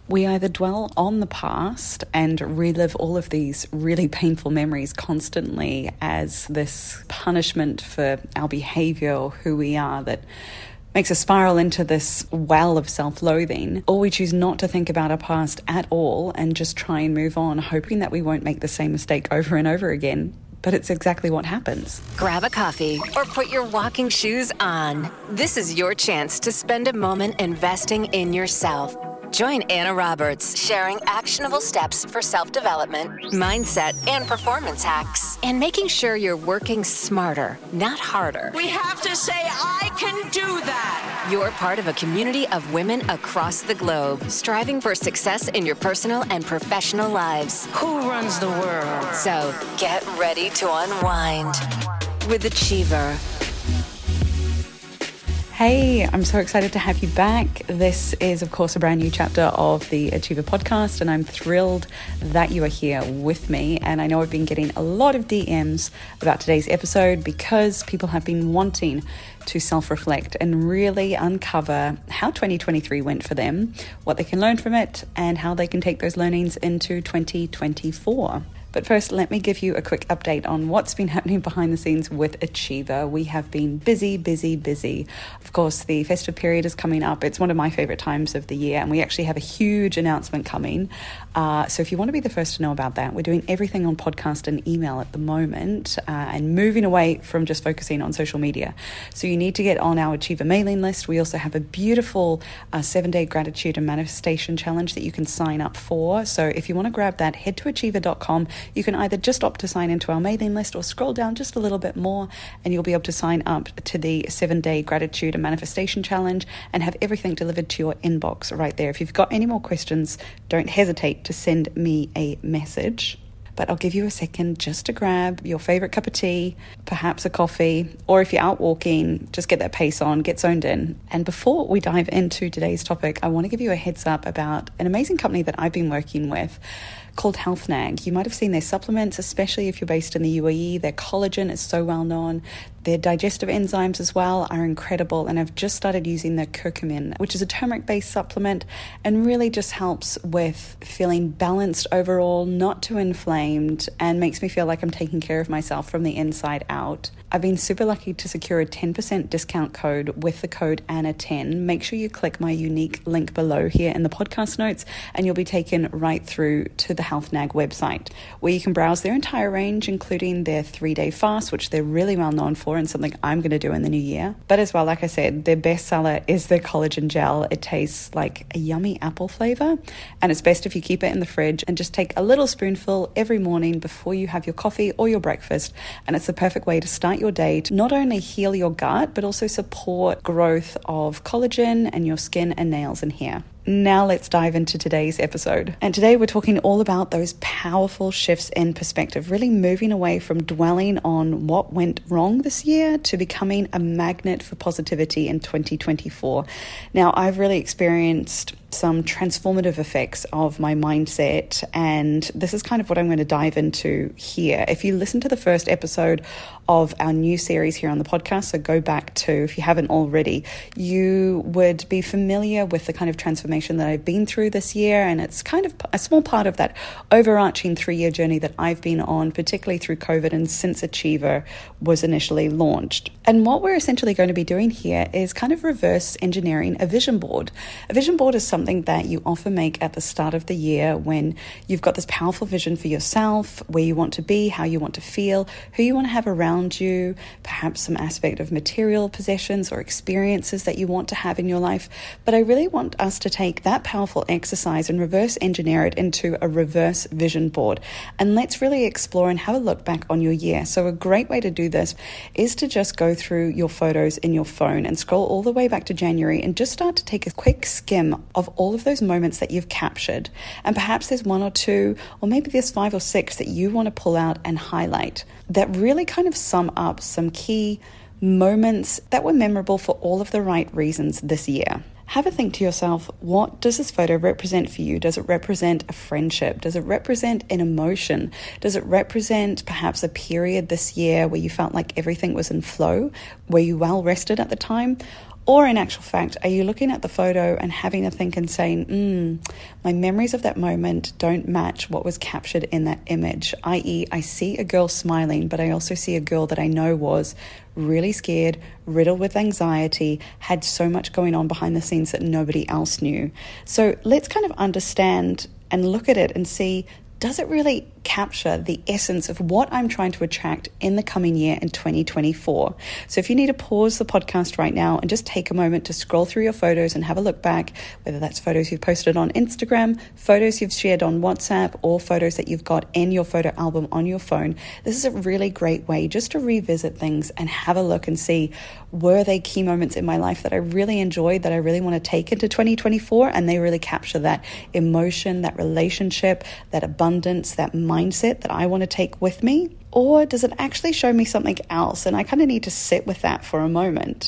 We either dwell on the past and relive all of these really painful memories constantly as this punishment for our behavior or who we are that makes us spiral into this well of self-loathing, or we choose not to think about our past at all and just try and move on, hoping that we won't make the same mistake over and over again. But it's exactly what happens. Grab a coffee or put your walking shoes on. This is your chance to spend a moment investing in yourself. Join Anna Roberts, sharing actionable steps for self-development, mindset, and performance hacks, and making sure you're working smarter, not harder. We have to say, I can do that. You're part of a community of women across the globe, striving for success in your personal and professional lives. Who runs the world? So get ready to unwind with Achiever. Hey, I'm so excited to have you back. This is, of course, a brand new chapter of the Achiever podcast, and I'm thrilled that you are here with me. And I know I've been getting a lot of DMs about today's episode because people have been wanting to self-reflect and really uncover how 2023 went for them, what they can learn from it, and how they can take those learnings into 2024. But first, let me give you a quick update on what's been happening behind the scenes with Achiever. We have been busy. Of course, the festive period is coming up. It's one of my favorite times of the year, and we actually have a huge announcement coming. So if you want to be the first to know about that, we're doing everything on podcast and email at the moment, and moving away from just focusing on social media. So you need to get on our Achiever mailing list. We also have a beautiful 7-day gratitude and manifestation challenge that you can sign up for. So if you want to grab that, head to achiever.com. You can either just opt to sign into our mailing list or scroll down just a little bit more and you'll be able to sign up to the 7-day gratitude and manifestation challenge and have everything delivered to your inbox right there. If you've got any more questions, don't hesitate to send me a message. But I'll give you a second just to grab your favorite cup of tea, perhaps a coffee, or if you're out walking, just get that pace on, get zoned in. And before we dive into today's topic, I want to give you a heads up about an amazing company that I've been working with called HealthNag. You might have seen their supplements, especially if you're based in the UAE. Their collagen is so well known. Their digestive enzymes as well are incredible, and I've just started using their curcumin, which is a turmeric-based supplement and really just helps with feeling balanced overall, not too inflamed, and makes me feel like I'm taking care of myself from the inside out. I've been super lucky to secure a 10% discount code with the code ANNA10. Make sure you click my unique link below here in the podcast notes and you'll be taken right through to the HealthNag website, where you can browse their entire range, including their 3-day fast, which they're really well known for and something I'm going to do in the new year. But as well, like I said, their bestseller is their collagen gel. It tastes like a yummy apple flavor, and it's best if you keep it in the fridge and just take a little spoonful every morning before you have your coffee or your breakfast. And it's the perfect way to start your day to not only heal your gut, but also support growth of collagen and your skin and nails and hair. Now let's dive into today's episode. And today we're talking all about those powerful shifts in perspective, really moving away from dwelling on what went wrong this year to becoming a magnet for positivity in 2024. Now, I've really experienced some transformative effects of my mindset, and this is kind of what I'm going to dive into here. If you listen to the first episode of our new series here on the podcast, so go back to, if you haven't already, you would be familiar with the kind of transformation that I've been through this year, and it's kind of a small part of that overarching 3-year journey that I've been on, particularly through COVID and since Achiever was initially launched. And what we're essentially going to be doing here is kind of reverse engineering a vision board. A vision board is something that you often make at the start of the year when you've got this powerful vision for yourself, where you want to be, how you want to feel, who you want to have around you, perhaps some aspect of material possessions or experiences that you want to have in your life. But I really want us to take that powerful exercise and reverse engineer it into a reverse vision board. And let's really explore and have a look back on your year. So a great way to do this is to just go through your photos in your phone and scroll all the way back to January and just start to take a quick skim of all of those moments that you've captured. And perhaps there's 1 or 2, or maybe there's 5 or 6 that you want to pull out and highlight that really kind of sum up some key moments that were memorable for all of the right reasons this year. Have a think to yourself, what does this photo represent for you? Does it represent a friendship? Does it represent an emotion? Does it represent perhaps a period this year where you felt like everything was in flow? Were you well rested at the time? Or in actual fact, are you looking at the photo and having a think and saying, my memories of that moment don't match what was captured in that image, i.e. I see a girl smiling, but I also see a girl that I know was really scared, riddled with anxiety, had so much going on behind the scenes that nobody else knew. So let's kind of understand and look at it and see, does it really capture the essence of what I'm trying to attract in the coming year in 2024? So if you need to pause the podcast right now and just take a moment to scroll through your photos and have a look back, whether that's photos you've posted on Instagram, photos you've shared on WhatsApp, or photos that you've got in your photo album on your phone, this is a really great way just to revisit things and have a look and see, were they key moments in my life that I really enjoyed, that I really want to take into 2024, and they really capture that emotion, that relationship, that abundance, that mindset that I want to take with me? Or does it actually show me something else? And I kind of need to sit with that for a moment.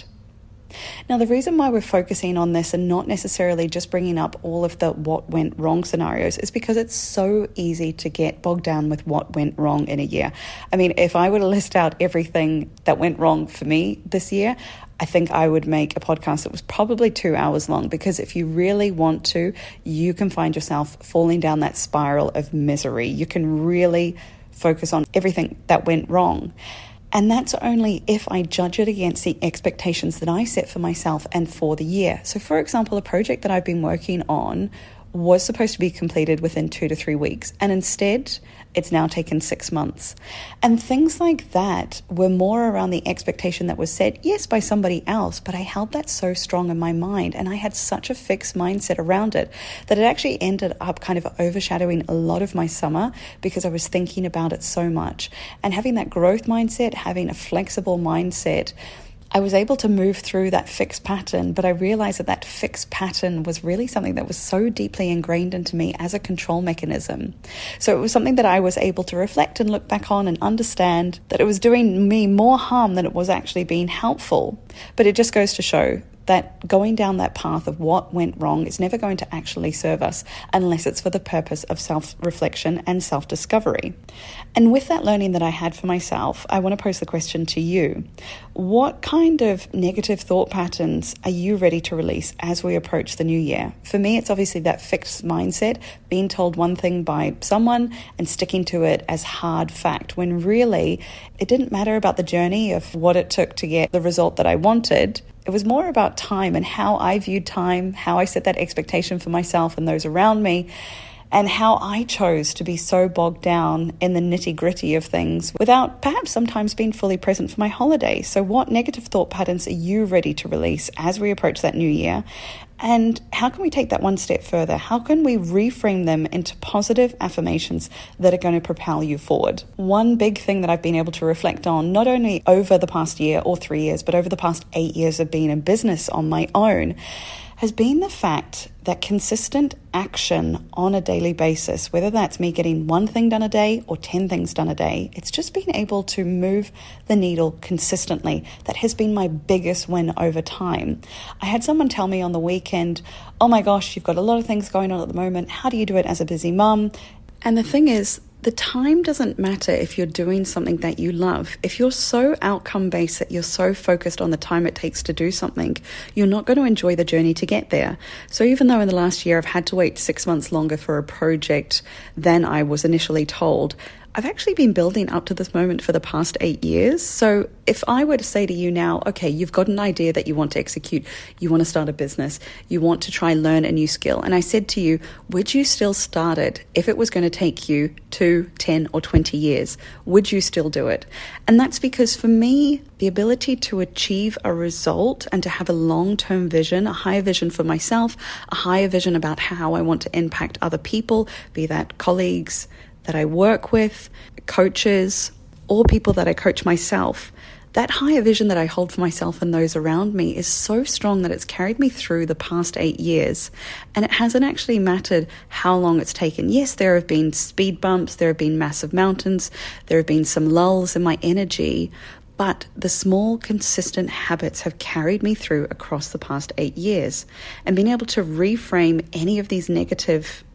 Now, the reason why we're focusing on this and not necessarily just bringing up all of the what went wrong scenarios is because it's so easy to get bogged down with what went wrong in a year. I mean, if I were to list out everything that went wrong for me this year, I think I would make a podcast that was probably 2 hours long, because if you really want to, you can find yourself falling down that spiral of misery. You can really focus on everything that went wrong. And that's only if I judge it against the expectations that I set for myself and for the year. So for example, a project that I've been working on was supposed to be completed within 2 to 3 weeks. And instead, it's now taken 6 months. And things like that were more around the expectation that was set, yes, by somebody else, but I held that so strong in my mind. And I had such a fixed mindset around it that it actually ended up kind of overshadowing a lot of my summer because I was thinking about it so much. And having that growth mindset, having a flexible mindset, I was able to move through that fixed pattern, but I realized that that fixed pattern was really something that was so deeply ingrained into me as a control mechanism. So it was something that I was able to reflect and look back on and understand that it was doing me more harm than it was actually being helpful. But it just goes to show that going down that path of what went wrong is never going to actually serve us unless it's for the purpose of self-reflection and self-discovery. And with that learning that I had for myself, I want to pose the question to you. What kind of negative thought patterns are you ready to release as we approach the new year? For me, it's obviously that fixed mindset, being told one thing by someone and sticking to it as hard fact, when really it didn't matter about the journey of what it took to get the result that I wanted. It was more about time and how I viewed time, how I set that expectation for myself and those around me, and how I chose to be so bogged down in the nitty-gritty of things without perhaps sometimes being fully present for my holiday. So what negative thought patterns are you ready to release as we approach that new year? And how can we take that one step further? How can we reframe them into positive affirmations that are going to propel you forward? One big thing that I've been able to reflect on, not only over the past year or 3 years, but over the past 8 years of being in business on my own, has been the fact that consistent action on a daily basis, whether that's me getting one thing done a day or 10 things done a day, it's just being able to move the needle consistently. That has been my biggest win over time. I had someone tell me on the weekend, oh my gosh, you've got a lot of things going on at the moment. How do you do it as a busy mum? And the thing is, the time doesn't matter if you're doing something that you love. If you're so outcome-based that you're so focused on the time it takes to do something, you're not going to enjoy the journey to get there. So even though in the last year I've had to wait 6 months longer for a project than I was initially told, I've actually been building up to this moment for the past 8 years. So if I were to say to you now, okay, you've got an idea that you want to execute, you want to start a business, you want to try learn a new skill. And I said to you, would you still start it if it was going to take you 2, 10 or 20 years? Would you still do it? And that's because for me, the ability to achieve a result and to have a long-term vision, a higher vision for myself, a higher vision about how I want to impact other people, be that colleagues that I work with, coaches, or people that I coach myself, that higher vision that I hold for myself and those around me is so strong that it's carried me through the past 8 years. And it hasn't actually mattered how long it's taken. Yes, there have been speed bumps, there have been massive mountains, there have been some lulls in my energy, but the small, consistent habits have carried me through across the past 8 years. And being able to reframe any of these negative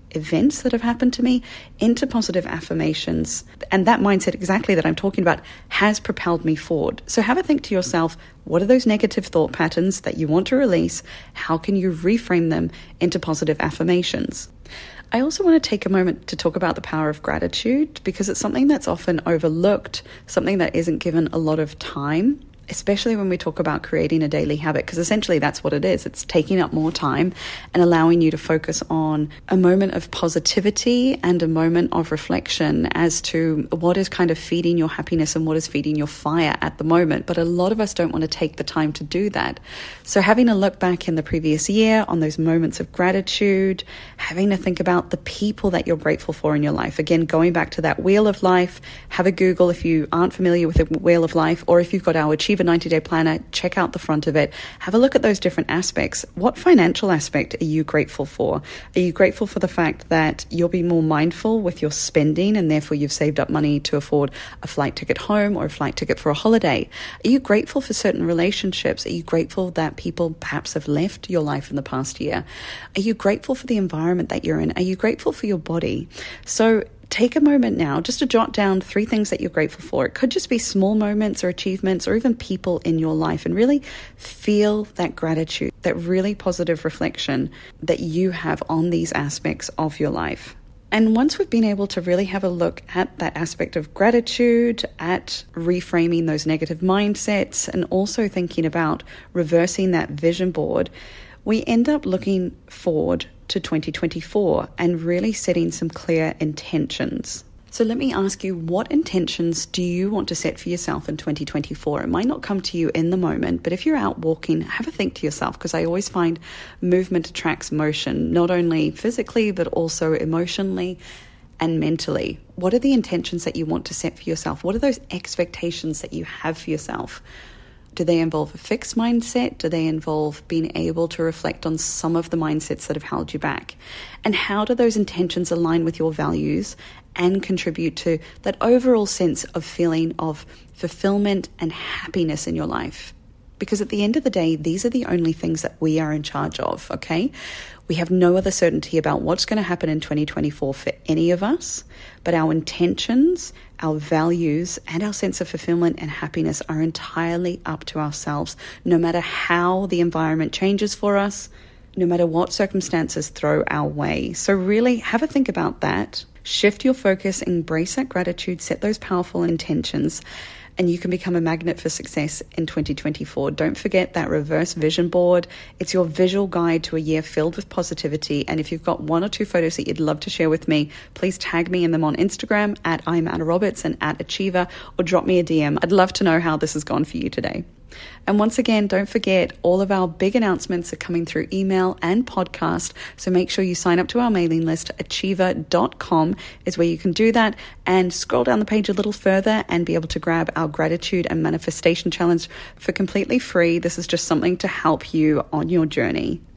events that have happened to me into positive affirmations. And that mindset exactly that I'm talking about has propelled me forward. So have a think to yourself, what are those negative thought patterns that you want to release? How can you reframe them into positive affirmations? I also want to take a moment to talk about the power of gratitude, because it's something that's often overlooked, something that isn't given a lot of time, especially when we talk about creating a daily habit, because essentially that's what it is. It's taking up more time and allowing you to focus on a moment of positivity and a moment of reflection as to what is kind of feeding your happiness and what is feeding your fire at the moment. But a lot of us don't want to take the time to do that. So having a look back in the previous year on those moments of gratitude, having to think about the people that you're grateful for in your life. Again, going back to that wheel of life, have a Google if you aren't familiar with the wheel of life, or if you've got our Achieve a 90-Day Planner, check out the front of it. Have a look at those different aspects. What financial aspect are you grateful for? Are you grateful for the fact that you'll be more mindful with your spending and therefore you've saved up money to afford a flight ticket home or a flight ticket for a holiday? Are you grateful for certain relationships? Are you grateful that people perhaps have left your life in the past year? Are you grateful for the environment that you're in? Are you grateful for your body? So take a moment now just to jot down 3 things that you're grateful for. It could just be small moments or achievements or even people in your life, and really feel that gratitude, that really positive reflection that you have on these aspects of your life. And once we've been able to really have a look at that aspect of gratitude, at reframing those negative mindsets, and also thinking about reversing that vision board, we end up looking forward to 2024 and really setting some clear intentions. So let me ask you, what intentions do you want to set for yourself in 2024? It might not come to you in the moment, but if you're out walking, have a think to yourself, because I always find movement attracts motion, not only physically, but also emotionally and mentally. What are the intentions that you want to set for yourself? What are those expectations that you have for yourself? Do they involve a fixed mindset? Do they involve being able to reflect on some of the mindsets that have held you back? And how do those intentions align with your values and contribute to that overall sense of feeling of fulfillment and happiness in your life? Because at the end of the day, these are the only things that we are in charge of, okay? We have no other certainty about what's going to happen in 2024 for any of us, but our intentions, our values, and our sense of fulfillment and happiness are entirely up to ourselves, no matter how the environment changes for us, no matter what circumstances throw our way. So really have a think about that. Shift your focus, embrace that gratitude, set those powerful intentions, and you can become a magnet for success in 2024. Don't forget that reverse vision board. It's your visual guide to a year filled with positivity. And if you've got 1 or 2 photos that you'd love to share with me, please tag me in them on Instagram at I'm Anna Roberts and at Achiever, or drop me a DM. I'd love to know how this has gone for you today. And once again, don't forget, all of our big announcements are coming through email and podcast. So make sure you sign up to our mailing list. Achiever.com is where you can do that, and scroll down the page a little further and be able to grab our gratitude and manifestation challenge for completely free. This is just something to help you on your journey.